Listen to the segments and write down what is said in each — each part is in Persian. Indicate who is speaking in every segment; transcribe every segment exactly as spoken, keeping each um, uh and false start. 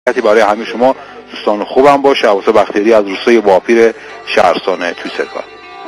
Speaker 1: برای همه شما دوستان خوبم باشه. عباس بختیاری از روستای واپیر شهرستان توسرکار.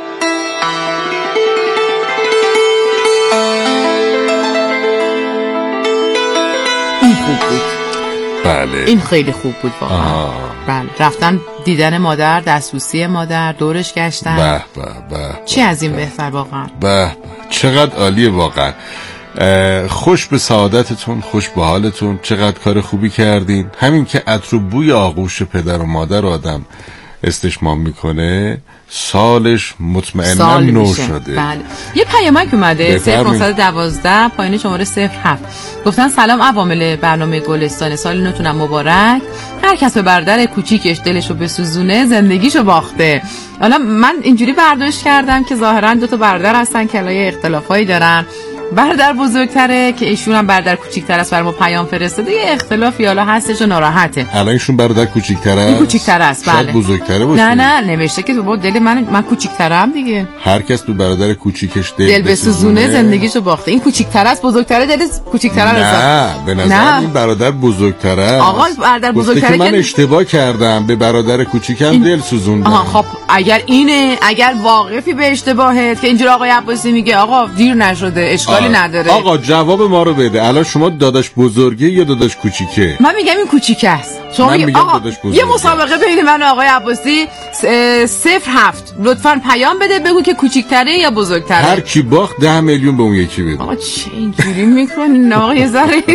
Speaker 2: این خوب بود.
Speaker 3: بله
Speaker 2: این خیلی خوب بود واقعا. بله رفتن دیدن مادر، دستبوسی مادر، دورش گشتن.
Speaker 3: به به به
Speaker 2: چی از این بهتر واقعا.
Speaker 3: به چقدر عالیه واقعا. خوش به سعادتتون، خوش به حالتون، چقدر کار خوبی کردین. همین که عطر و بوی آغوش پدر و مادر آدم استشمام میکنه سالش مطمئنا
Speaker 2: سال
Speaker 3: نو
Speaker 2: میشه.
Speaker 3: شده.
Speaker 2: بله. یه پیامک اومده صفر نه یک دو پایین شماره صفر هفت گفتن سلام عوامل برنامه گلستان، سال نوتونم مبارک. هر کس به برادر کوچیکش دلشو بسوزونه زندگیشو باخته. حالا من اینجوری برداشت کردم که ظاهرا دو تا برادر هستن که لایه اختلافایی دارن. برادر بزرگتره که ایشون هم برادر کوچیک‌تر است، برام پیام فرستاده. یه اختلافی حالا هستش و ناراحته.
Speaker 3: الان ایشون برادر کوچیک‌تره؟
Speaker 2: این کوچیک‌تر است. بله.
Speaker 3: شاید بزرگتره باشه.
Speaker 2: نه نه نوشته که با دل من من کوچیک‌ترم دیگه.
Speaker 3: هر کس به برادر کوچیکش دل,
Speaker 2: دل بسوزونه زندگیشو باخته. این کوچیک‌تر است، بزرگتره دل کوچیک‌تر است.
Speaker 3: نه به نظر این برادر بزرگتره.
Speaker 2: آقا برادر بزرگتره
Speaker 3: که من اشتباه کردم، به برادر کوچیکم این... دل سوزوندم.
Speaker 2: آها خب اگر اینه، اگر واقفی به اشتباهت که اینجوری آقای عباسی میگه آقا دیر نشده اشکالی آه. نداره.
Speaker 3: آقا جواب ما رو بده. الان شما داداش بزرگه یا داداش کوچیکه؟
Speaker 2: من میگم این کوچیکه است. شما میگم آقا یه مسابقه بین من و آقای عباسی صفر هفت لطفاً پیام بده بگو که کوچیک‌تره یا بزرگتره.
Speaker 3: هر کی باخت ده میلیون به اون یکی بده.
Speaker 2: آقا چه اینجوری میکنین آقا یه ذره.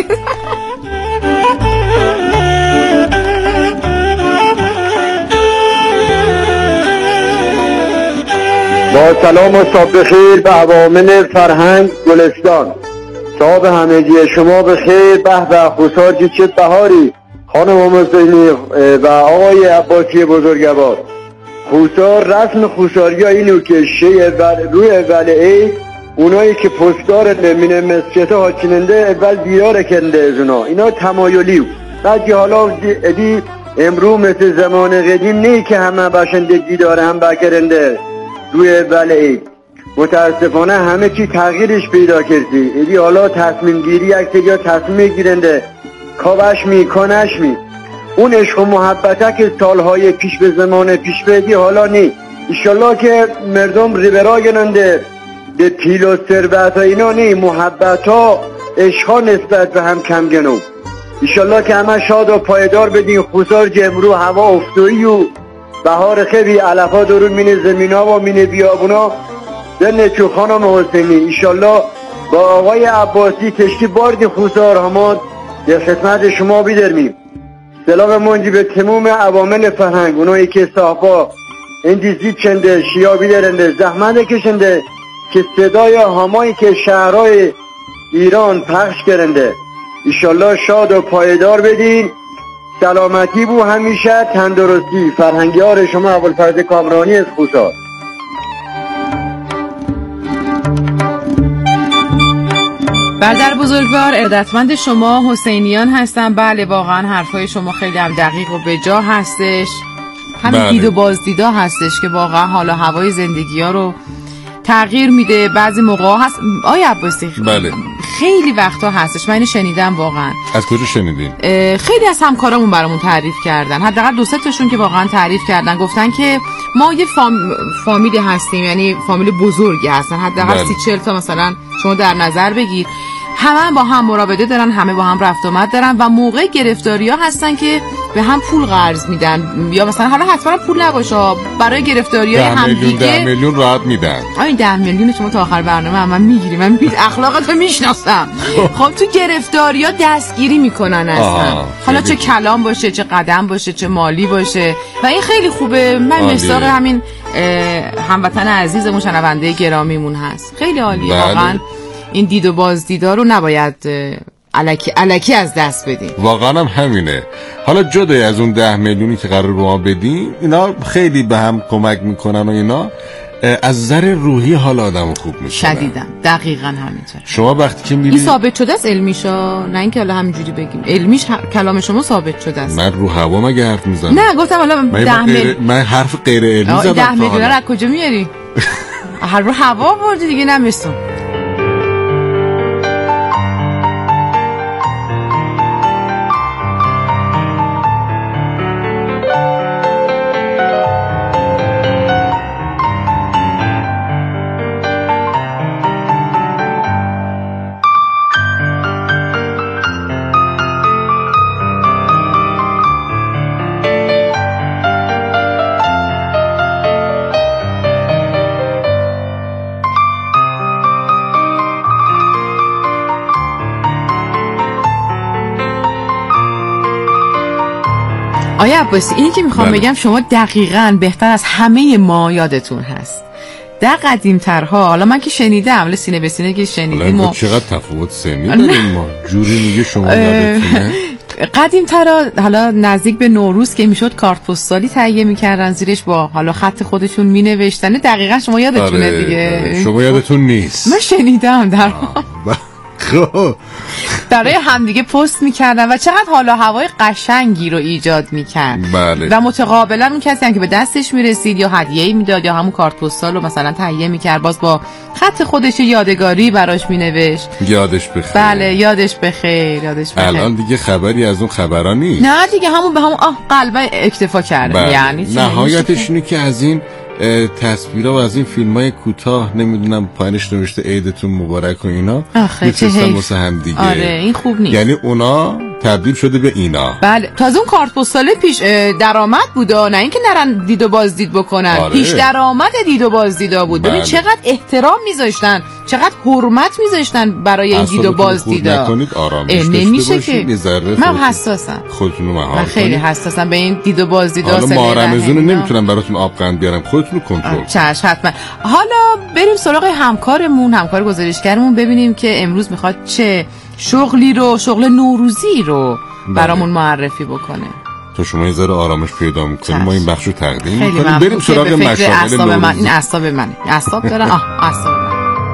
Speaker 4: با سلام و صبح بخیر به عوامل فرهنگ گلستان. صاحب همگی شما بخیر. به به خوشحال که چه بهاری خانم حسینی و آقای عباسی بزرگوار. خوشحال رسم خوشحالی ها اینو که شیء روی اول عید اونایی که پستار نمینه مسجد ها چننده اول دیار کنده از اونا اینا تمایلی بعدی حالا دی امرو مثل زمان قدیم نه که همه باشنده دیداره هم بکرنده روی اول عید. متاسفانه همه چی تغییرش پیدا کردی. ایدی حالا تصمیم گیری یک یا تصمیم گیرنده کاوش می کنش می اون عشق و محبته که سالهای پیش به زمان پیش بدی حالا نی. ایشالله که مردم ریبرا گننده به پیل و ثروت ها اینا نی، محبت ها عشق ها نسبت به هم کم گنو. ایشالله که همه شاد و پایدار بدین. خوزار جمرو هوا افتوی و بهار خیلی علفا درون مینه زمین ها و مینه بیابونا دنه چو خانم حسینی. ایشالله با آقای عباسی تشتی باردی خوزار هماد در خدمت شما بیدرمیم. سلام منجی به تموم عوامل فرهنگ اونایی که صاحبا اندیزی چنده شیا بیدرنده زحمت کشنده که صدای همایی که شهرهای ایران پخش کرنده. ایشالله شاد و پایدار بدین. سلامتی بو همیشه تندرستی. فرهنگیار شما ابوالفضل کامرانی از خوزار.
Speaker 2: برادر بزرگوار ارادتمند شما حسینیان هستم. بله واقعا حرفای شما خیلی هم دقیق و به جا هستش. همین بله. دید و بازدیدا هستش که واقعا حالا هوای زندگی ها رو تغییر میده. بعضی موقع هست آیا عباسی
Speaker 3: بله.
Speaker 2: خیلی وقتا هستش من اینو شنیدم واقعا.
Speaker 3: از کجا شنیدین؟
Speaker 2: خیلی از همکارامون برامون تعریف کردن، حداقل دو سه تاشون که واقعا تعریف کردن گفتن که ما یه فام... فامیلی هستیم، یعنی فامیل بزرگی هستن، حداقل سی چهل تا مثلا شما در نظر بگیر، همه با هم مراوده دارن، همه با هم رفت آمد دارن و موقع گرفتاری ها هستن که به هم پول قرض میدن یا مثلا حالا حتما پول نباشه برای گرفتاری های هم دیگه
Speaker 3: ده میلیون راحت میدن.
Speaker 2: آین ده میلیون شما تا آخر برنامه هم من میگیریم، من میگم اخلاقتو میشناسم. خب تو گرفتاری ها دستگیری میکنن اصلا، حالا چه کلام باشه چه قدم باشه چه مالی باشه و این خیلی خوبه. من مصداق همین هموطن عزیزمون شنونده گرامیمون هست، خیلی عالیه واقعا. این دید و بازدیدا رو نباید الکی الکی از دست بدیم.
Speaker 3: واقعا هم همینه. حالا جدای از اون ده میلیونی که قرار به ما بدیم، اینا خیلی به هم کمک میکنن و اینا از نظر روحی حال آدمو خوب میکنن.
Speaker 2: شدیداً دقیقاً همینطوره.
Speaker 3: شما وقتی که میبینید
Speaker 2: این ثابت شده است علمیشا، نه اینکه حالا همینجوری بگیم علمیش کلام شما ثابت شده است.
Speaker 3: من رو هوا مگه حرف میزنم؟
Speaker 2: نه گفتم حالا ده میلیون
Speaker 3: من حرف غیر علمی زدم.
Speaker 2: ده میلیون رو از کجا میاری؟ هر رو هوا بردی دیگه نمیستون. آیا عباسی اینی که میخوام بگم شما دقیقاً بهتر از همه ما یادتون هست در قدیم‌ترها. حالا من که شنیدم، ولی سینه به سینه که شنیدیم
Speaker 3: و چقدر تفاوت سنی داریم ما. جوری میگه شما یادتونه.
Speaker 2: قدیم‌ترا حالا نزدیک به نوروز که میشد کارت پستالی تهیه میکردن، زیرش با حالا خط خودشون مینوشتن. دقیقاً شما یادتونه. آره، دیگه آره.
Speaker 3: شما یادتون نیست.
Speaker 2: من شنیدم در
Speaker 3: خب
Speaker 2: برای همدیگه پست میکردن و چقدر حالا هوای قشنگی رو ایجاد میکرد.
Speaker 3: بله.
Speaker 2: و متقابلا اون کسی هم که به دستش میرسید یا هدیه‌ای میداد یا همون کارت پستال رو مثلا تهیه میکرد، باز با خط خودش یادگاری براش مینوشت.
Speaker 3: یادش بخیر.
Speaker 2: بله یادش بخیر، یادش بخیر.
Speaker 3: الان دیگه خبری از اون خبرا نیست.
Speaker 2: نه دیگه همون به همون آه قلبه اکتفا کرده.
Speaker 3: بله.
Speaker 2: یعنی
Speaker 3: نهایتش اینه که از این تصویرها و از این فیلم‌های کوتاه نمیدونم پایینش نوشته عیدتون مبارک و اینا میفرستن واسه هم دیگه.
Speaker 2: آره این خوب نیست.
Speaker 3: یعنی اونا تبدیل شده به اینا.
Speaker 2: بله تازه اون کارت پستال پیش درآمد بود، نه اینکه نرن دید و بازدید بکنن. آره. پیش درآمد دید و بازدیدا بود. ببین بله. چقدر احترام میذاشتن، چقدر حرمت میذاشتن برای این دید و بازدیدا.
Speaker 3: نکنید آرامش
Speaker 2: نمیشه که من حساسم.
Speaker 3: خودتون رو مهار
Speaker 2: من خیلی حساسم به این دید و بازدیدا.
Speaker 3: حالا ما رمضان نمیتونم براتون آب قند بیارم، خودتون رو کنترل.
Speaker 2: چش حتما. حالا بریم سراغ همکارمون، همکار گزارشگرمون، ببینیم که امروز میخواد چه شغلی رو، شغل نوروزی رو برامون معرفی بکنه.
Speaker 3: تا شما یه ذره آرامش پیدا میکنیم ما این بخش رو تقدیم میکنیم. بریم سراغ مشاغل نوروزی.
Speaker 2: من این اعصاب من اعصاب دارن. آه اعصاب من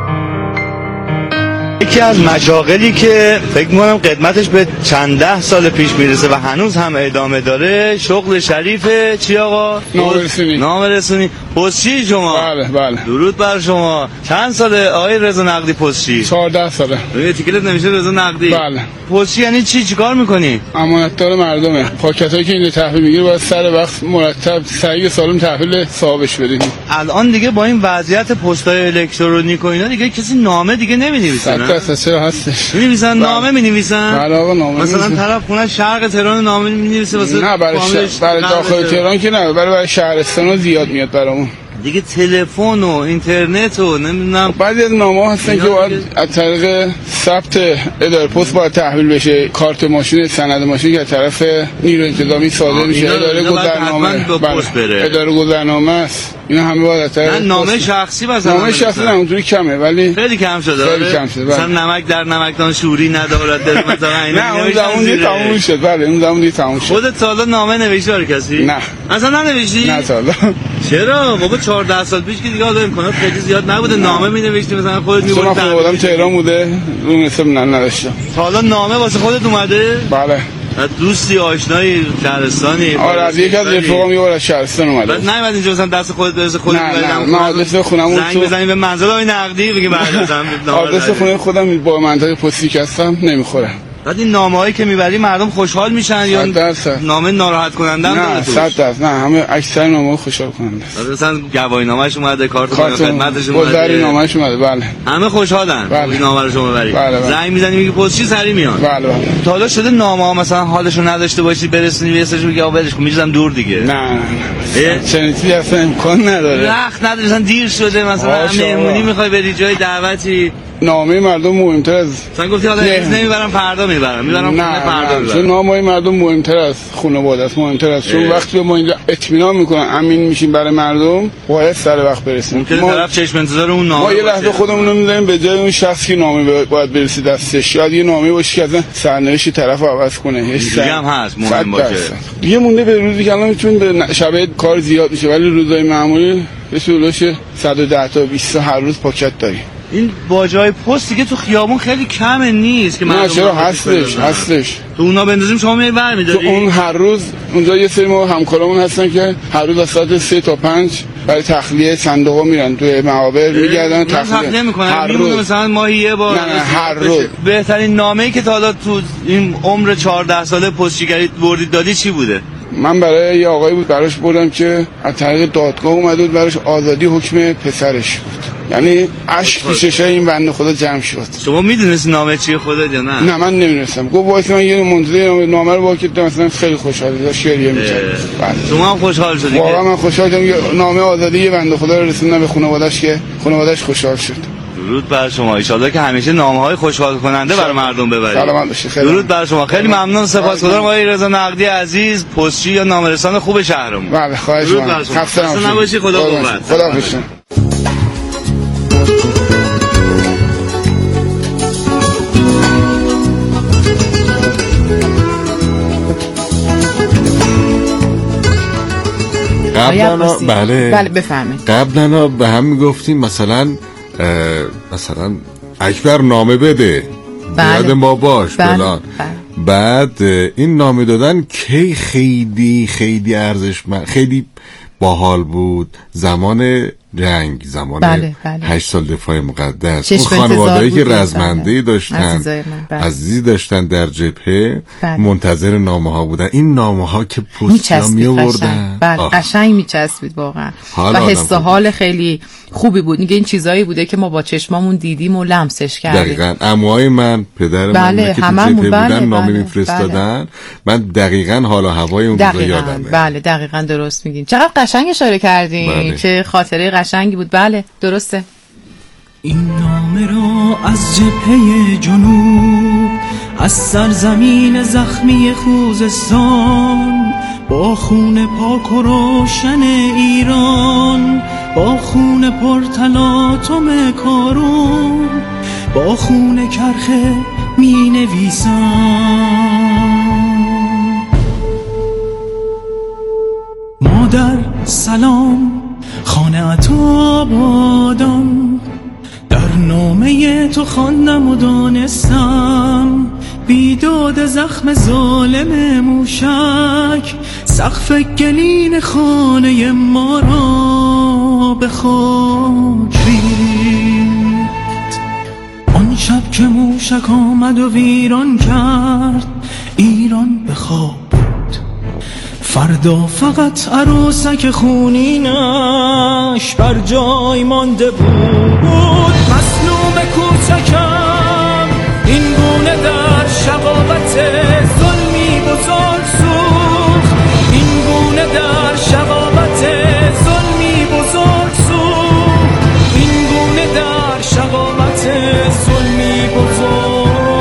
Speaker 5: یکی از مشاغلی که فکر می‌کنم قدمتش به چند ده سال پیش میرسه و هنوز هم ادامه داره، شغل شریف چی آقا؟
Speaker 6: نامرسونی.
Speaker 5: نامرسونی. پستچی شما؟
Speaker 6: بله بله.
Speaker 5: درود بر شما. چند ساله آقای رضا نقدی پستچی؟
Speaker 6: چهارده ساله.
Speaker 5: روی تیکلت نمیشه رضا نقدی؟
Speaker 6: بله.
Speaker 5: پستچی یعنی چی؟ چیکار می‌کنی؟
Speaker 6: امانتدار مردمه. پاکتایی که اینو تحویل میگیره باید سر وقت مرتب صحیح سالم تحویل صاحبش بدید.
Speaker 5: الان دیگه با این وضعیت پست‌های الکترونیک و اینا دیگه کسی نامه دیگه نمی‌نویسه.
Speaker 6: اصلا چرا هستش
Speaker 5: می‌نویسن نامه می‌نویسن.
Speaker 6: بله آقا نامه
Speaker 5: مثلا طرف خونه شرق تهران نامه می‌نویسه واسه
Speaker 6: نه برای برای داخل تهران که نه، برای برای شهرستان زیاد میاد برامون
Speaker 5: دیگه. تلفن و اینترنت و نمیدونم
Speaker 6: بعضی از نامه‌ها هستن که باید از طریق ثبت اداره پست باید تحویل بشه. کارت ماشین، سند ماشین که از طرف نیروی انتظامی صادر میشه، اداره گذرنامه اداره گذرنامه است. اینا همه باید از طریق
Speaker 5: نامه شخصی مثلا.
Speaker 6: نامه شخصی نه اونجوری کمه ولی
Speaker 5: خیلی کم شده.
Speaker 6: خیلی کم شده.
Speaker 5: مثلا نمک در نمکدان شوری ندارد مثلا اینا.
Speaker 6: نه اون زمان دیگه تموم شد. بله اون زمان دیگه تموم شد.
Speaker 5: خودت تا حالا نامه نوشتی برای کسی؟ نه اصلا ننوشتی؟
Speaker 6: نه تا حالا.
Speaker 5: چرا بابا چهارده سال پیش که دیگه آدم امکانات خیلی زیاد نبوده نامه می‌نوشتی مثلا خودت می‌بردی.
Speaker 6: من خودم تهران بوده رو حساب نه نداشتم.
Speaker 5: تا حالا نامه واسه خودت اومده؟
Speaker 6: بله.
Speaker 5: دوستی آشنایی شهرستانی؟
Speaker 6: آره از یک از رفقام یه بار از شهرستان اومده.
Speaker 5: بعد نیومد اینجا مثلا دست خودت برسه خودت
Speaker 6: ببرم. نه آدرس خونمون
Speaker 5: زنگ بزنی به منزل آقای نقدی بگی بعد مثلا
Speaker 6: آدرس خونه خودم با منطقه پستی که هستم نمیخوره.
Speaker 5: بعد این نامه‌هایی که میبری مردم خوشحال میشن یا نامه ناراحت کننده هم
Speaker 6: داره؟ نه صد درصد نه، همه اکثر نامه خوشحال کننده است.
Speaker 5: مثلا گواهینامه‌اش اومده، کارت خدمتش اومده،
Speaker 6: گذری نامه‌اش اومده. بله
Speaker 5: همه خوشحالن.
Speaker 6: بله.
Speaker 5: این نامه رو شما ببری.
Speaker 6: بله بله.
Speaker 5: زنگ میزنی میگی پستچی سری میاد.
Speaker 6: بله بله.
Speaker 5: تا حالا شده نامه‌ها مثلا حالشو نداشته باشی برسونی به اسمش بگی آقا ولش کن میذارم دور دیگه؟
Speaker 6: نه نه چنین چیزی اصلا امکان نداره.
Speaker 5: وقت نداری مثلا دیر شده مثلا مهمونی میخوای بری جای دعوتی،
Speaker 6: نامه مردم مهمتر از
Speaker 5: مثلا گفتی حالا امروز نمیبرم فردا میبرم میبرم خونه فردا میبرم.
Speaker 6: چون نامه مردم مهمتر از خانواده است، مهمتر است. چون وقتی ما اینجا اطمینان میکنن امین میشیم برای مردم باید سر وقت برسیم.
Speaker 5: ممکنه ما طرف چشم انتظار اون نامه
Speaker 6: ما یه لحظه خودمون رو میذاریم به جای اون شخصی که نامه باید برسه دستش. شاید یه نامه باشه که اصلا سرنوشت طرف عوض کنه.
Speaker 5: هیچ هم هست مهم باشه.
Speaker 6: دیگه مونده به روزی که الان میتونیم به شب کار زیاد میشه ولی روزای معمولی به صورتش صد و ده تا بیست تا هر روز پاکت داریم.
Speaker 5: این باجای پست دیگه تو خیابون خیلی کمه نیست که
Speaker 6: مردم چرا هستش هستش
Speaker 5: تو اونا بندازیم شما میای برمی‌داری؟
Speaker 6: تو اون هر روز اونجا یه سری ما همکارامون هستن که هر روز از ساعت سه تا پنج برای تخلیه صندوق‌ها میرن توی معابر میگردن
Speaker 5: تخلیه میکنن. هر روز مثلا ماهی یه بار.
Speaker 6: نه نه هر روز.
Speaker 5: بهترین نامه‌ای که تا حالا تو این عمر چهارده ساله پستچیگری بردید دادی چی بوده؟
Speaker 6: من برای یه آقایی بود براش بردم که از طریق دادگاه اومده بود براش آزادی حکم پسرش بود. یعنی اشک تو چشای این بنده خدا جمع شد.
Speaker 5: شما میدونستی نامه چیه خودت یا نه؟
Speaker 6: نه من نمیدونستم. گفت واسه من یه منتظر نامه رو با که مثلا خیلی خوشحال داشت گریه می‌کرد.
Speaker 5: شما هم خوشحال شدی؟
Speaker 6: واقعا من خوشحال شدم. نامه آزادی یه بنده خدا رو رسوندم به خانواده‌اش که خانواده‌اش خوشحال شد.
Speaker 5: درود بر شما، ان شاءالله که همیشه نامه‌های خوشحال کننده برای مردم ببرید.
Speaker 6: سلامت باشید.
Speaker 5: درود بر شما، خیلی ممنون، سپاسگزارم آقای رضا نقدی عزیز، پستچی یا نامه‌رسان خوب شهرمون.
Speaker 6: بله خواهش می‌کنم.
Speaker 5: خسته نباشید. خدا قوت.
Speaker 6: خدا حافظ.
Speaker 3: قبلا بله
Speaker 2: بله بفهمید
Speaker 3: قبلا به هم میگفتیم مثلا مثلا اکبر نامه بده،
Speaker 2: بله.
Speaker 3: یاد ما باش
Speaker 2: بله.
Speaker 3: فلان.
Speaker 2: بله.
Speaker 3: بعد این نامه دادن کی خیلی خیلی ارزشمند، خیلی باحال بود زمان جنگ، زمان
Speaker 2: بله، بله.
Speaker 3: هشت سال دفاع مقدس، اون خانوادهایی که رزمنده داشتن،
Speaker 2: بله.
Speaker 3: عزیزی داشتن در جبهه،
Speaker 2: بله.
Speaker 3: منتظر نامه ها بودن. این نامه ها که پستیا می آوردن،
Speaker 2: بله قشنگ میچسبید واقعا و حس و حال خیلی خوبی بود. میگه این چیزایی بوده که ما با چشمامون دیدیم و لمسش کردیم.
Speaker 3: دقیقاً عموهای من، پدر
Speaker 2: بله.
Speaker 3: من که تو جبهه بودن بله. نامه بله. میفرستادن. بله. من دقیقاً حال و هوای اون روزا یادمه.
Speaker 2: بله دقیقاً درست میگین. چقدر قشنگ اشاره کردین. بله. چه خاطره قشنگی بود. بله درسته.
Speaker 7: این نامه را از جبهه جنوب، از سرزمین زخمی خوزستان، با خون پاک و روشن ایران، با خون پرتلاطم کارون، با خون کرخه می نویسم. مادر سلام، خانه آبادان، در نامه تو خواندم و دانستم، بیداد زخم ظالم موشک، سقف گلین خانه ما را به خاک ریخت. آن شب که موشک آمد و ویران کرد ایران به خواب، فردا فقط عروسک خونینش بر جای مانده بود. مظلوم کوچکم این گونه در شقاوت ظلمی بزرگ سوخت، این گونه در شقاوت ظلمی بزرگ سوخت، این گونه در شقاوت ظلمی بزرگ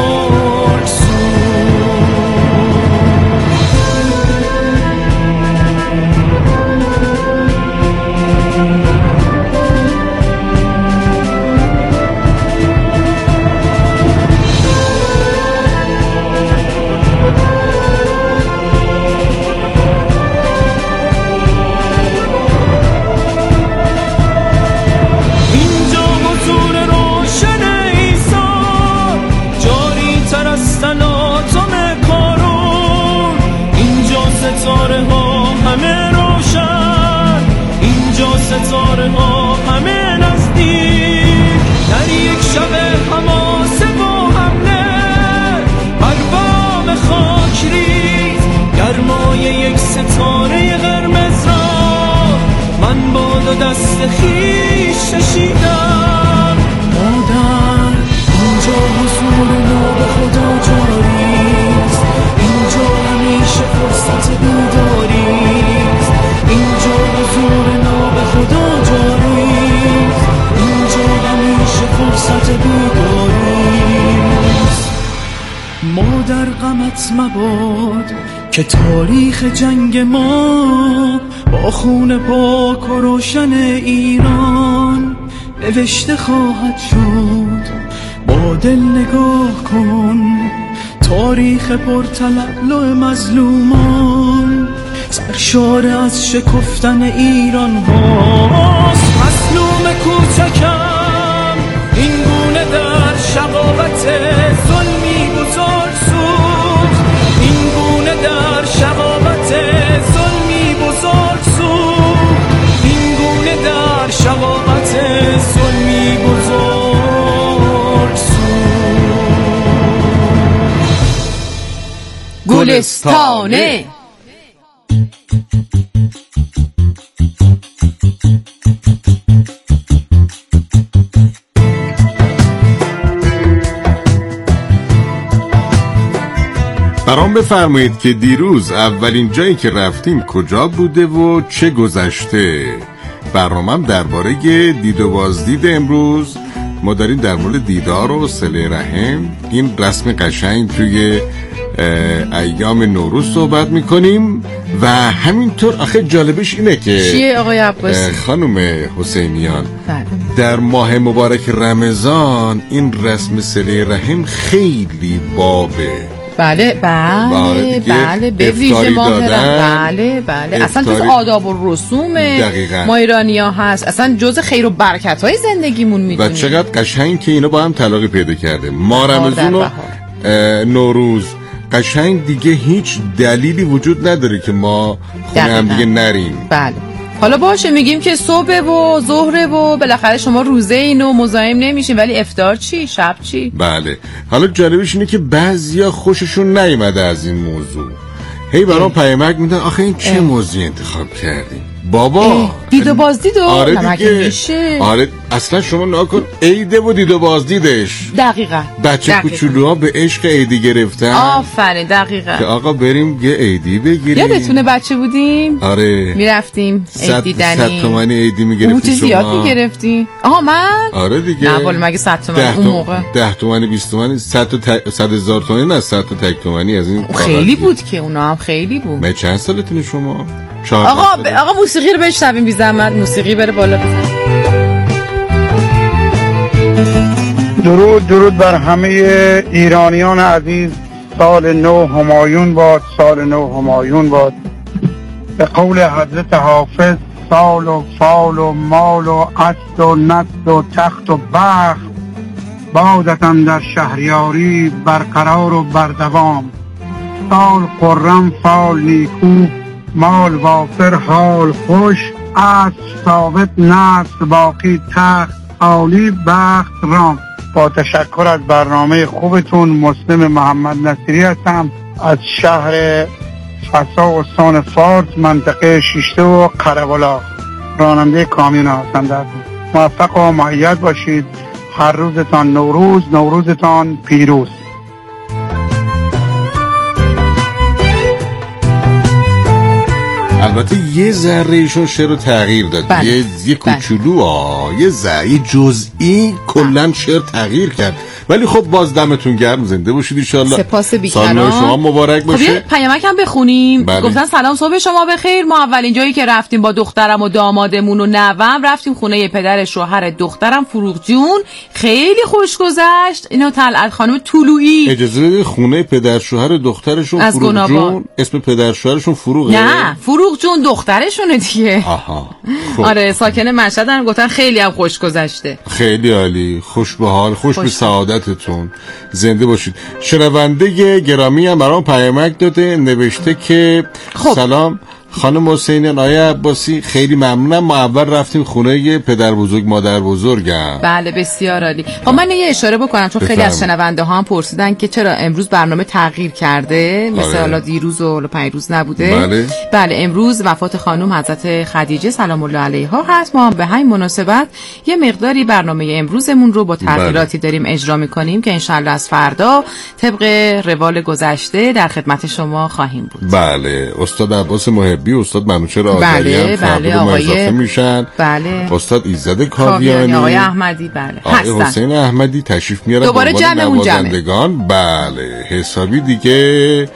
Speaker 7: ستاره ها همه روشن، اینجا ستاره ها همه نزدیک، در یک شب حماسه و حمله بر بام خاک ریز، گرمای یک ستاره قرمز را من با دو دست خویش کشیدم. مادر اینجا حضور ناب خدا جاریست، اینجا همیشه فرصت بیداریست، اینجا حضور ناب خدا جاریست، اینجا همیشه فرصت بیداریست. مادر غمت مباد که تاریخ جنگ ما با خون پاک و روشن ایران نوشته خواهد شد. با دل نگاه کن، تاریخ پرتلالو مظلومان سرشار از شکفتن ایران هاست. مظلوم کوچکم این گونه در شقاوت ظلمی بزرگ سوخت، این گونه در شقاوت ظلمی بزرگ سوخت، این گونه در شقاوت ظلمی بزرگ
Speaker 2: گلستانه.
Speaker 3: برام بفرمایید که دیروز اولین جایی که رفتیم کجا بوده و چه گذشته. برنامه‌ام درباره دید و بازدید امروز ما داریم در مورد دیدار و صله رحم، این رسم قشنگ توی ایام نوروز صحبت میکنیم و همینطور آخه جالبش اینه که
Speaker 2: چیه آقای عباسی؟
Speaker 3: خانم حسینیان
Speaker 2: بله.
Speaker 3: در ماه مبارک رمضان این رسم صله رحم خیلی بابه.
Speaker 2: بله بله بله به ویژه ماه بله بله اصلا جز آداب و رسوم ما ایرانی ها هست، اصلا جز خیر و برکت های زندگیمون میدونیم.
Speaker 3: و چقدر قشنگ که اینا با هم تلاقی پیدا کرده. ما رمضان و نوروز قشنگ دیگه هیچ دلیلی وجود نداره که ما خونه هم دیگه نریم.
Speaker 2: بله حالا باشه میگیم که صبح و ظهر و بالاخره شما روزه اینو مزاحم نمیشین، ولی افطار چی؟ شب چی؟
Speaker 3: بله حالا جالبش اینه که بعضیا خوششون نیومده از این موضوع، هی برام پیامک میدن آخه این چه موضوعی انتخاب کردین بابا؟
Speaker 2: دید و بازدید و
Speaker 3: آره دیگه میشه. آره اصلا شما ناکن عیده و دید و بازدیدش.
Speaker 2: دقیقا
Speaker 3: بچه کوچولوها به عشق عیدی گرفتن.
Speaker 2: آفرین دقیقا
Speaker 3: که آقا بریم یه عیدی بگیریم.
Speaker 2: یادتونه بچه بودیم؟
Speaker 3: آره
Speaker 2: میرفتیم عید دیدنی.
Speaker 3: صد تومانی عیدی میگرفتیم شما.
Speaker 2: زیاد میگرفتیم. آها من؟
Speaker 3: آره دیگه.
Speaker 2: نه ولی مگه صد تومانی اون موقع.
Speaker 3: ده تومانی بیست تومانی صد تا صد هزار تومانی نه صد تا تک تومانی از این.
Speaker 2: خیلی بود که اونا هم خیلی بود.
Speaker 3: من چند سالتونه شما؟
Speaker 2: آقا ب... آقا موسیقی رو بشنویم بی زحمت، موسیقی بره بالا بزن.
Speaker 8: درود درود بر همه ایرانیان عزیز. سال نو همایون باد، سال نو همایون باد. به قول حضرت حافظ سال و فال و مال و عصد و نسل و تخت و بخت بادتن در شهریاری برقرار و بردوام. سال خرم فال نیکو مال وافر حال خوش، عصر ثابت نسل باقی تخت عالی بخت رام. با تشکر از برنامه خوبتون، مسلم محمد نصیری هستم از شهر فسا استان فارس منطقه شیشته و قره‌ولا، راننده کامیون هستم. در موفق و مؤید باشید. هر روزتان نوروز، نوروزتان پیروز.
Speaker 3: البته یه ذره ایشون شعر رو تغییر داد. بله. یه یه کوچولو آ یه ذره جزئی کلا شعر تغییر کرد، ولی خب باز دمتون گرم، زنده باشید ان شاء الله.
Speaker 2: سپاس بی‌کران.
Speaker 3: سال شما مبارک باشه.
Speaker 2: خب پیامک هم بخونیم.
Speaker 3: بله.
Speaker 2: گفتن سلام صبح شما بخیر. ما اولین جایی که رفتیم با دخترم و دامادمون و نوام رفتیم خونه پدر شوهر دخترم فروغ جون، خیلی خوش گذشت. اینو طلعت خانم طلوعی.
Speaker 3: اجازه بده خونه پدر شوهر دخترشون فروغ جون، اسم پدر شوهرشون فروغه؟
Speaker 2: نه فروغ جون دخترشونه دیگه.
Speaker 3: آها
Speaker 2: خب. آره ساکن مشهدن. گفتن خیلی هم خوش گذشته.
Speaker 3: خیلی عالی، خوش به حال، خوش, خوش به سعادتتون، زنده باشید. شنونده گرامی هم برام پیامک داده، نوشته که خب. سلام خانم حسینیان، آیا عباسی خیلی ممنونم، ما اول رفتیم خونه پدر بزرگ مادر بزرگم.
Speaker 2: بله بسیار عالی. خب من یه اشاره بکنم چون خیلی از شنونده ها هم پرسیدن که چرا امروز برنامه تغییر کرده، مثل حالا دیروز و پنج نبوده.
Speaker 3: بله.
Speaker 2: بله امروز وفات خانم حضرت خدیجه سلام الله علیها هست. ما هم به همین مناسبت یه مقداری برنامه امروزمون رو با تغییراتی بله. داریم اجرا می‌کنیم که انشالله از فردا طبق روال گذشته در خدمت شما خواهیم بود.
Speaker 3: بله استاد عباس محبی، استاد منوچهر آذری
Speaker 2: بله بله آقای
Speaker 3: میشن.
Speaker 2: بله
Speaker 3: استاد ایزد کاویانی،
Speaker 2: آقای احمدی بله
Speaker 3: آقای حسین احمدی تشریف میارن
Speaker 2: دوباره جمعمون
Speaker 3: جمع. بله حسابی دیگه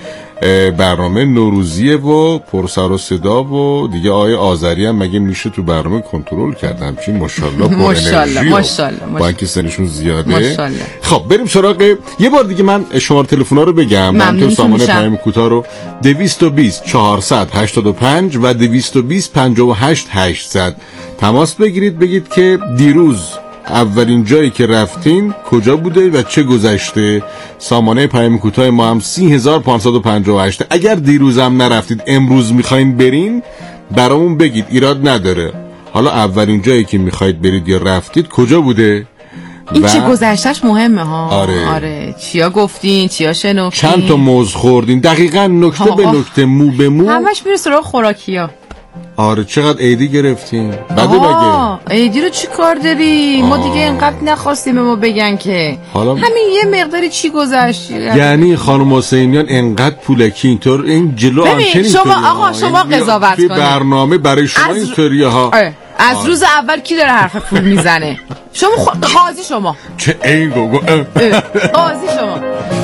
Speaker 3: برنامه نوروزیه و پرسر و صدا و دیگه آقای آذری هم مگه میشه تو برنامه کنترل کرد همچین ماشاءالله پر انرژی
Speaker 2: ماشاءالله
Speaker 3: با اینکه سنشون زیاده
Speaker 2: ماشاءالله.
Speaker 3: خب بریم سراغ یه بار دیگه من شماره تلفن‌ها رو بگم، من تو سامانه پیام کوتاه رو دویست و بیست چهارصد هشتاد و پنج و دویست و بیست پنجاه و هشت هشتصد تماس بگیرید، بگید که دیروز اولین جایی که رفتین کجا بوده و چه گذشته. سامانه پیام کوتاه ما هم سی هزار پانصد و پنجاه و هشت. اگر دیروز هم نرفتید امروز میخواین برین برامون بگید، ایراد نداره. حالا اولین جایی که میخواید برید یا رفتید کجا بوده،
Speaker 2: این و... چه گذشتش مهمه ها.
Speaker 3: آره.
Speaker 2: آره چیا گفتین، چیا شنفتین،
Speaker 3: چند تا موز خوردین، دقیقاً نکته ها. به نکته، مو به مو،
Speaker 2: همش میره سراغ خوراکیا.
Speaker 3: آره چقدر عیدی گرفتیم بده
Speaker 2: بگه عیدی رو چی کار داری؟ ما دیگه اینقدر نخواستیم به ما بگن که حالا... همین یه مقداری چی گذشت.
Speaker 3: یعنی خانم حسینیان انقدر پولکی اینطور این جلو
Speaker 2: آنتن شما آقا شما قضاوت کنید
Speaker 3: برنامه برای شما
Speaker 2: از...
Speaker 3: اینطوریه ها.
Speaker 2: از روز اول کی داره حرف پول میزنه؟ شما خود قاضی شما
Speaker 3: چه این گوگو
Speaker 2: قاضی شما.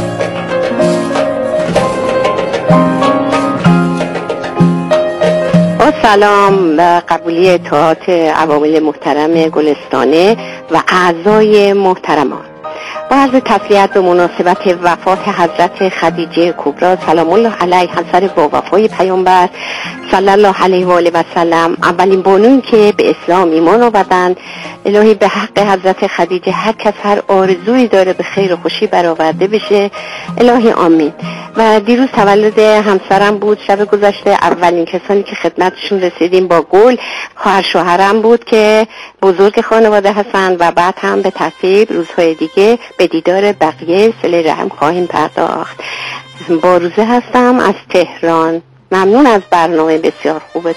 Speaker 9: سلام و قبولی اطاعات عوامل محترم گلستانه و اعضای محترمان. با عرض تسلیت به مناسبت وفات حضرت خدیجه کبری سلام الله علیها همسر با وفای پیامبر صلی الله علیه و آله و سلم، اولین بانویی که به اسلام ایمان آوردند، الهی به حق حضرت خدیجه هر کس هر آرزویی داره به خیر و خوشی برآورده بشه، الهی آمین. و دیروز تولد همسرم بود، شب گذشته اولین کسانی که خدمتشون رسیدیم با گل خواهر شوهرم بود که بزرگ خانواده هستند و بعد هم به ترتیب روزهای دیگه به دیدار بقیه صله رحم خواهیم پرداخت. با روزه هستم از تهران. ممنون از برنامه بسیار خوبتون.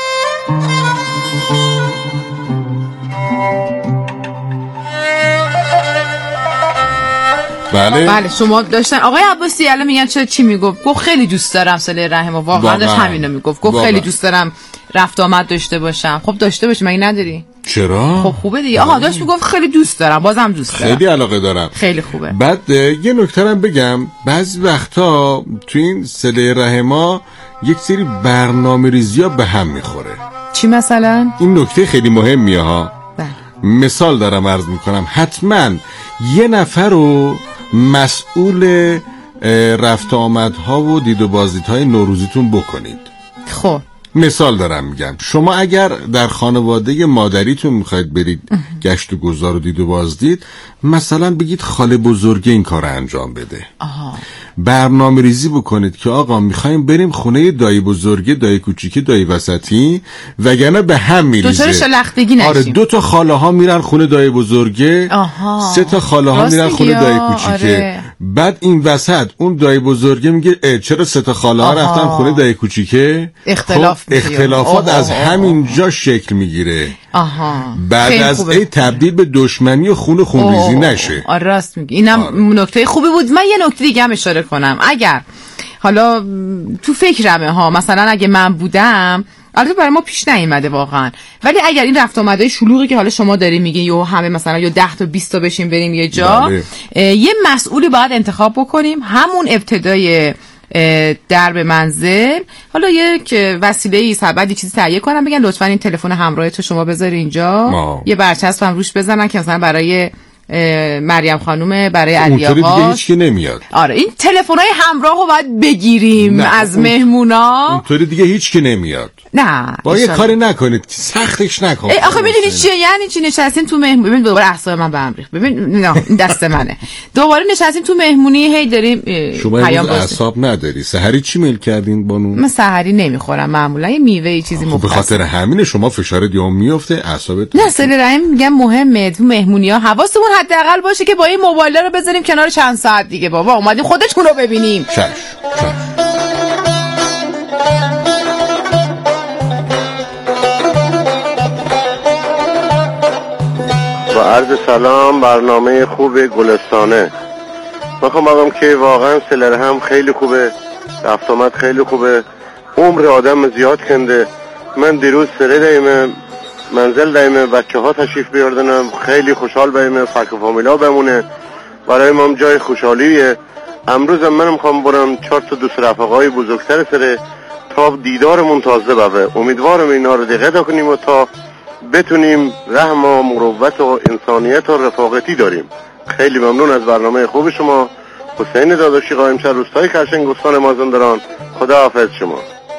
Speaker 3: بله
Speaker 2: بله شما داشتن آقای عباسی الان میگن چه چی میگفت؟ گفت خیلی دوست دارم صله رحم و واقعا داشت همینو میگفت. گفت خیلی دوست دارم رفت آمد داشته باشم. خب داشته باشی، مگه نداری؟
Speaker 3: چرا؟
Speaker 2: خب خوبه دیگه. آها داشت میگفت خیلی دوست دارم، بازم دوست دارم،
Speaker 3: خیلی علاقه دارم.
Speaker 2: خیلی خوبه.
Speaker 3: بعد یه نکته هم بگم، بعضی وقتا تو این صله رحما یک سری برنامه‌ریزی‌ها به هم میخوره.
Speaker 2: چی مثلا؟
Speaker 3: این نکته خیلی مهمیه ها.
Speaker 2: بله.
Speaker 3: مثال دارم عرض میکنم، حتما یه نفر رو مسئول رفت آمدها و دید و بازدیدهای نوروزیتون بکنید.
Speaker 2: خب
Speaker 3: مثال دارم میگم، شما اگر در خانواده مادریتون میخواید برید گشت و گذار و دید و بازدید، مثلا بگید خاله بزرگه این کار انجام بده.
Speaker 2: آها.
Speaker 3: برنامه ریزی بکنید که آقا میخوایم بریم خونه دایی بزرگه، دایی کوچیکه، دایی وسطی، وگرنه به هم میریزه.
Speaker 2: دو تا شلختگی نشیم.
Speaker 3: آره دو تا خاله ها میرن خونه دایی بزرگه،
Speaker 2: آها.
Speaker 3: سه تا خاله ها میرن خونه دایی کوچیکه.
Speaker 2: آره.
Speaker 3: بعد این وسط اون دایی بزرگه میگه چرا سه تا خاله ها رفتن خونه دایی کوچیکه؟
Speaker 2: اختلاف
Speaker 3: خب اختلافات از همینجا شکل میگیره.
Speaker 2: آها.
Speaker 3: بعد از ای تبدیل به دشمنی و خون خونریزی نشه.
Speaker 2: آره راست میگی. اینم آره. نکته خوبی بود. من یه نکته دیگه هم اشاره کنم. اگر حالا تو فکرمه ها، مثلا اگه من بودم، البته برای ما پیش نیومده واقعا، ولی اگر این رفت آمدهای شلوغی که حالا شما داری میگی یا همه مثلا یا ده تا بیست تا بشیم بریم یه جا، یه مسئولی باید انتخاب بکنیم همون ابتدای درب منزل، حالا یک وسیله ای بعد یه چیزی تهیه کنم، بگن لطفا این تلفن همراه تو شما بذاری اینجا، ما. یه برچسب هم روش بزنن که مثلا برای مریم خانومه، برای علی آقا.
Speaker 3: اونطوری دیگه هیچکی نمیاد.
Speaker 2: آره این تلفن‌های همراه رو باید بگیریم نه. از اون... مهمونا.
Speaker 3: اونطوری دیگه هیچکی نمیاد.
Speaker 2: نه
Speaker 3: با یه کاری نکنید، سختش نکنید.
Speaker 2: آخه میدونی چیه؟ یعنی چی نشستیم تو مهمونی، ببین دوباره اعصاب من به هم ریخت. ببین نه این دست منه. دوباره نشستیم تو مهمونی هی داریم
Speaker 3: شما امروز اعصاب نداری. سحری چی میل کردین بانو؟
Speaker 2: من سحری نمیخورم معمولا، یه میوه ای چیزی مختصر.
Speaker 3: به خاطر همین شما فشار دیوم میفته، اعصابت.
Speaker 2: نه صله رحم میگم مهمه تو مهمونی‌ها حواسمون حداقل باشه که با این موبایل رو بذاریم کنار چند ساعت دیگه بابا اومدیم خودتون رو ببینیم.
Speaker 3: چش چش.
Speaker 10: با عرض سلام، برنامه خوب گلستانه. میخوام بگم که واقعا صله رحم خیلی خوبه، رفت آمد خیلی خوبه، عمر آدم زیاد کنده. من دیروز سره دایمه منزل دایمه بچه ها تشریف بیاردنم، خیلی خوشحال بایمه، فک و فامیلا بمونه، برای ما جای خوشحالیه. امروز هم من میخوام برم چهار تا دوست رفقای بزرگتر سره تا دیدارمون تازه بوه. امیدوارم اینا رو دقت کنیم و تا بتونیم رحم و مروت و انسانیت و رفاقتی داریم. خیلی ممنون از برنامه خوب شما. حسین داداشی، قائمشهر، روستای خرشنگ، استان مازندران. خدا حافظ شما.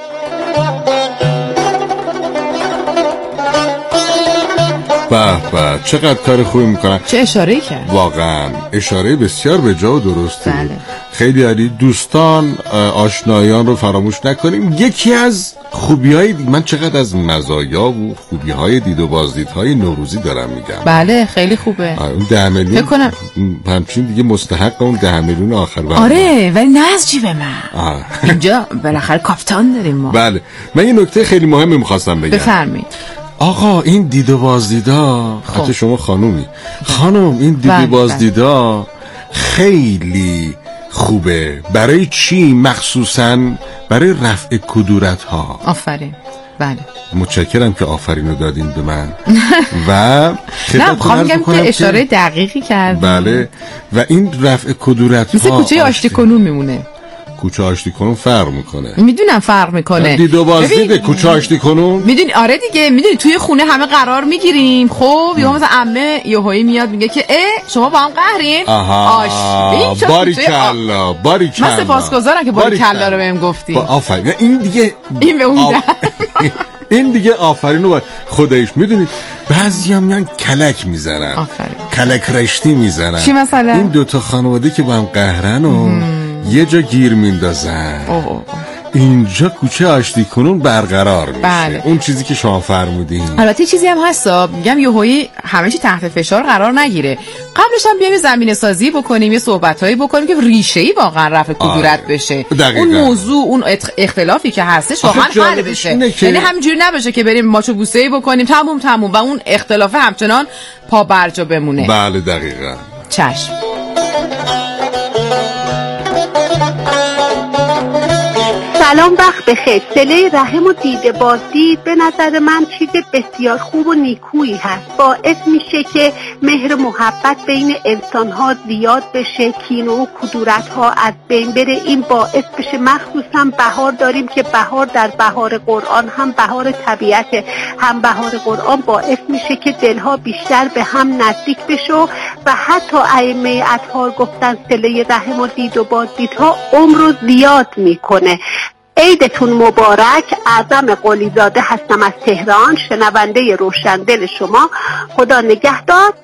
Speaker 3: به به چقدر کار خوبی میکنن.
Speaker 2: چه اشاره کرد؟
Speaker 3: واقعا اشاره بسیار به جا و درسته.
Speaker 2: بله.
Speaker 3: خیلی عالی. دوستان آشنایان رو فراموش نکنیم. یکی از خوبی‌های من چقدر از مزایا و خوبی‌های دید و بازدیدهای نوروزی دارم میگم.
Speaker 2: بله خیلی خوبه.
Speaker 3: اون ده میلیون
Speaker 2: فکر کنم
Speaker 3: همچین دیگه مستحق اون ده میلیون آخر برم.
Speaker 2: آره ولی نه از جیب من. اینجا بالاخره کاپیتان داریم ما.
Speaker 3: بله. من یه نکته خیلی مهمی می‌خواستم بگم.
Speaker 2: بفرمایید.
Speaker 3: آقا این دید و بازدیدا، حتی شما خانومی، خانم این دید و بازدیدا خیلی خوبه. برای چی؟ مخصوصاً برای رفع کدورت ها.
Speaker 2: آفرین. بله
Speaker 3: متشکرم که آفرینو دادین به من. و
Speaker 2: نه میخوام میگم که اشاره دقیقی کردین.
Speaker 3: بله و این رفع کدورت ها
Speaker 2: مثل کوچه آشتی کنون میمونه.
Speaker 3: کوچه آشتی کنون فرق میکنه.
Speaker 2: میدونم فرق میکنه.
Speaker 3: دید و باز دیده کوچه آشتی کنون.
Speaker 2: میدونی آره دیگه، میدونی توی خونه همه قرار میگیریم، خب یا مثلا عمه یهویی میاد میگه که اه شما با هم قهرین.
Speaker 3: آها باری کلا باری کلا.
Speaker 2: من سپاسگزارم که باری کلا رو بهم گفتی.
Speaker 3: آفرین. این دیگه
Speaker 2: این به اون
Speaker 3: این دیگه آفرین رو خودش. میدونید بعضی هم میان کلک میزنن.
Speaker 2: آفرین.
Speaker 3: کلک رشتی میزنن.
Speaker 2: چی مثلا؟
Speaker 3: این دوتا خانواده که با هم قهرن و یه جا گیر میندازن.
Speaker 2: اوه اوه.
Speaker 3: اینجا کوچه آشتی کنون برقرار میشه.
Speaker 2: بله.
Speaker 3: اون چیزی که شما فرمودین.
Speaker 2: البته چیزی هم هستا، میگم یهویی همه چی تحت فشار قرار نگیره، قبلش هم بیایم زمینه سازی بکنیم، یه صحبتایی بکنیم که ریشه‌ای واقعا رفع کدورت بشه.
Speaker 3: دقیقا.
Speaker 2: اون موضوع، اون اختلافی که هستش واقعا حل بشه. یعنی همینجوری نباشه که بریم ماچو بوسه‌ای بکنیم تموم تموم و اون اختلاف همچنان پا برجا بمونه.
Speaker 3: بله دقیقاً.
Speaker 2: چشم.
Speaker 9: سلام، وقت بخیر. صله رحم و دیده بازدید به نظر من چیز بسیار خوب و نیکویی هست. باعث میشه که مهر محبت بین انسان‌ها زیاد بشه، کینه و کدورت‌ها از بین بره. این باعث بشه، مخصوصا بهار داریم که بهار در بهار قرآن هم بهار طبیعت هم بهار قرآن باعث میشه که دلها بیشتر به هم نزدیک بشه و حتی ائمه اطهار گفتن صله رحم و دید و بازدیدها عمر رو زیاد میکنه. عیدتون مبارک. اعظم قلیزاده هستم از تهران، شنونده روشندل شما. خدا نگهدار.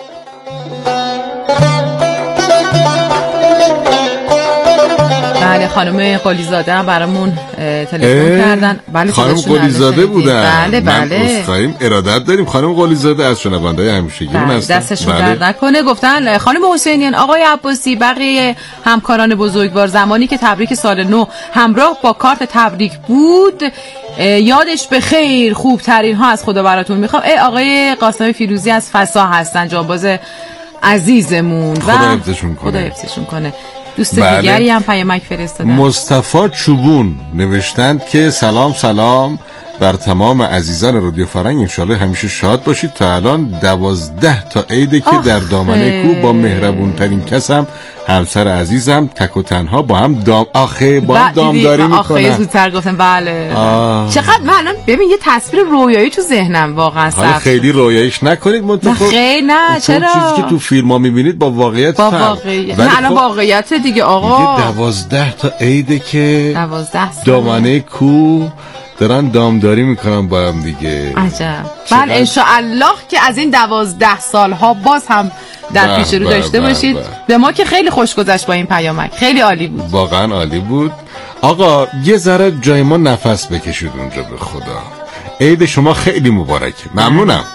Speaker 2: بله خانم قلیزاده هم برامون تلفن کردن. بله
Speaker 3: خانم قلیزاده بودن.
Speaker 2: بله بله.
Speaker 3: من اسخایم ارادت داریم خانم قلیزاده از شنونده‌های همیشگیمون هستن.
Speaker 2: دستشون درد نکنه. گفتن خانم حسینیان، آقای عباسی، بقیه همکاران بزرگوار زمانی که تبریک سال نو همراه با کارت تبریک بود یادش به خیر، خوب ترین ها از خدا براتون میخوام. ای آقای قاسم فیروزی از فسا هستن، جانباز عزیزمون.
Speaker 3: خدا حفظشون کنه.
Speaker 2: خدا حفظشون کنه. دوست
Speaker 3: بله.
Speaker 2: دیگری هم پیامک فرستادن.
Speaker 3: مصطفی چوبون نوشتند که سلام سلام بر تمام عزیزان رادیو فرهنگ، انشالله همیشه شاد باشید. تا الان دوازده تا عیده که در دامنه کو با مهربون ترین کسم، همسر عزیزم، تک و تنها با هم دام آخه با هم دامداری میکنن.
Speaker 2: آخه زودتر گفتم. بله چقدر من الان ببین یه تصویر رویایی تو ذهنم واقعا.
Speaker 3: حالا خیلی رویاییش نکنید منتخب.
Speaker 2: خیلی نه چرا؟
Speaker 3: چیزی که تو فیلم‌ها میبینید با واقعیت
Speaker 2: با واقعیت. نه الان
Speaker 3: خب
Speaker 2: واقعیت دیگه آقا.
Speaker 3: دیگه دوازده تا عیده که
Speaker 2: دوازده سال
Speaker 3: دامنه کو دارن دامداری میکنن با هم دیگه.
Speaker 2: عجب. بله انشاءالله که از این دوازده سالها باز هم در پیش رو داشته باشید. به ما که خیلی خوش گذشت با این پیامک، خیلی عالی بود،
Speaker 3: واقعا عالی بود. آقا یه ذره جای ما نفس بکشید اونجا به خدا. عید شما خیلی مبارکه. ممنونم.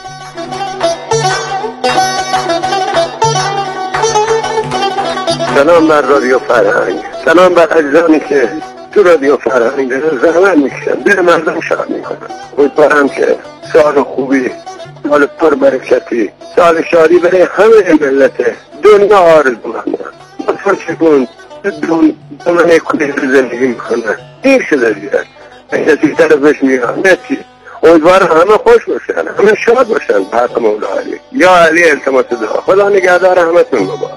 Speaker 10: سلام بر رادیو فرهنگ، سلام بر عزیزانی که تو رادیو فرهنگ زحمت میکشن، دل مردم شاد میکنن. امیدوارم که سال خوبی، سال پر برکتی، سال شادی برای همه ملت دنیا آرزو میکنم. مطور چکون دامنه کلی زندگی میکنن، دیر شده دیگر کسی طرفش میاد نتی. امیدوارم همه خوش باشن، همه شاد باشن. حق مولا علی یا علی التماس دعا. خدا نگهدار همتون بابا.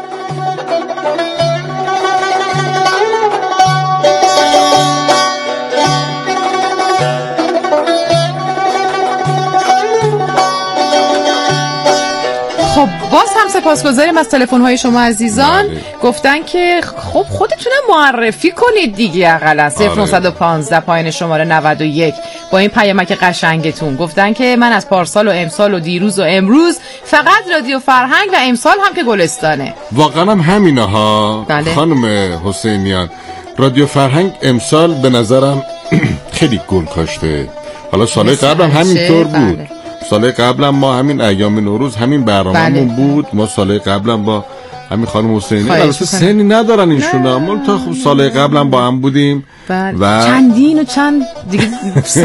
Speaker 2: خب باز هم سپاسگزاریم از تلفن‌های شما عزیزان.
Speaker 3: بله.
Speaker 2: گفتن که خب خودتونم معرفی کنید دیگه اقلا. صفر نه یک پنج پایین شماره نود و یک با این پیامک قشنگتون. گفتن که من از پارسال و امسال و دیروز و امروز فقط رادیو فرهنگ و امسال هم که گلستانه.
Speaker 3: واقعا هم همینه ها.
Speaker 2: بله.
Speaker 3: خانم حسینیان رادیو فرهنگ امسال به نظرم خیلی گل کاشته. حالا سال قبل هم همینطور بود. بله. سال قبلا ما همین ایام نوروز همین برنامه‌مون بله. بود. ما سال قبلا با همین خانم حسینی البته سنی ندارن ایشون، اما تا خب سال قبلا با هم بودیم
Speaker 2: بله. و چندین و چند دیگه سن